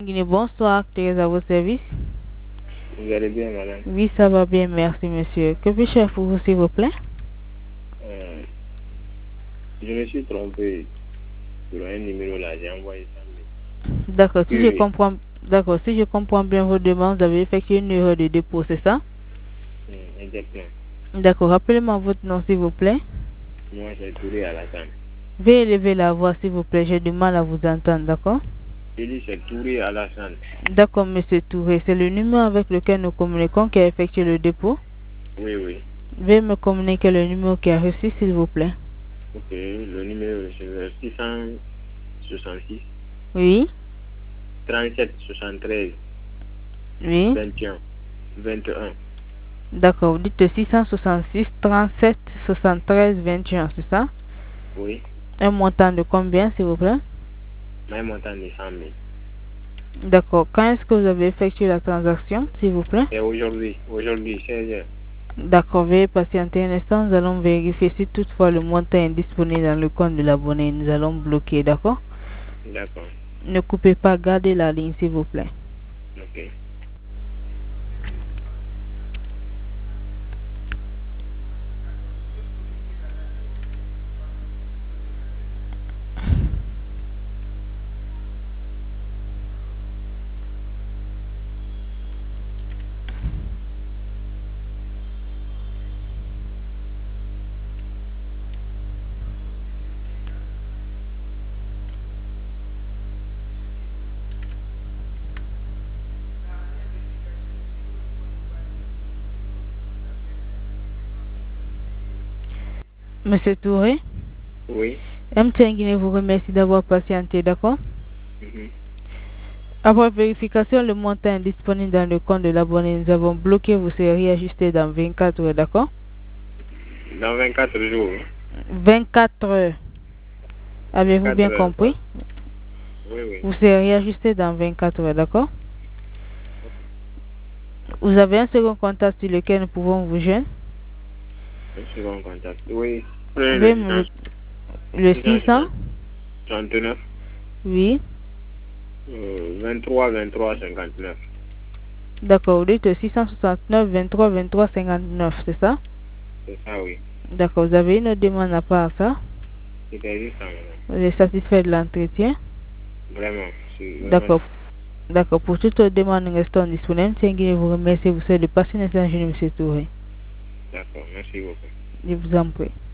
Guinée, bonsoir, Thérèse à vos services. Vous allez bien, madame? Oui, ça va bien, merci, monsieur. Que puis-je faire pour vous, s'il vous plaît? Je me suis trompé sur un numéro là, j'ai envoyé ça. D'accord, si je Oui, comprends, d'accord, si je comprends bien vos demandes, vous avez effectué une erreur de dépôt, c'est ça? exactement. D'accord, rappelez-moi votre nom, s'il vous plaît. Moi, j'ai Touré à la salle. Veuillez élever la voix, s'il vous plaît, j'ai du mal à vous entendre, d'accord? Je dis c'est Touré à la salle. D'accord, monsieur Touré, c'est le numéro avec lequel nous communiquons qui a effectué le dépôt. Oui, oui. Veuillez me communiquer le numéro qui a reçu, s'il vous plaît. Ok, le numéro c'est 666 Oui, 37 73 oui. 21 21. D'accord, vous dites 666 37 73 21, c'est ça? Oui, Un montant de combien, s'il vous plaît? même montant de 100 000. D'accord, quand est-ce que vous avez effectué la transaction, s'il vous plaît? Et aujourd'hui, 16h. D'accord, veuillez patienter un instant, nous allons vérifier si toutefois le montant est disponible dans le compte de l'abonné. Nous allons bloquer, d'accord? D'accord, Ne coupez pas, gardez la ligne, s'il vous plaît. ok. Monsieur Touré, Oui. MTN Guinée vous remercie d'avoir patienté, d'accord? Mhm. Après vérification, le montant est disponible dans le compte de l'abonné. Nous avons bloqué, vous serez réajusté dans 24 heures, d'accord? Dans 24 jours. 24 heures. Avez-vous 4 bien heures, compris? quoi. Oui, oui. Vous serez réajusté dans 24 heures, d'accord? Vous avez un second contact sur lequel nous pouvons vous joindre? Un second contact. Oui. Prenez Veuillez le le 600? 639 Oui. 23 23 59. D'accord, vous dites 669 23 23 59, c'est ça? C'est ça, oui. D'accord, vous avez une demande à part ça? C'était juste ça, madame. Vous êtes satisfait de l'entretien? Vraiment, c'est vraiment. D'accord. D'accord, pour toute demande, nous restons disponibles. Tiens, je vous remercie, vous savez de passer un instant, monsieur Touré. D'accord, merci beaucoup. Je vous en prie.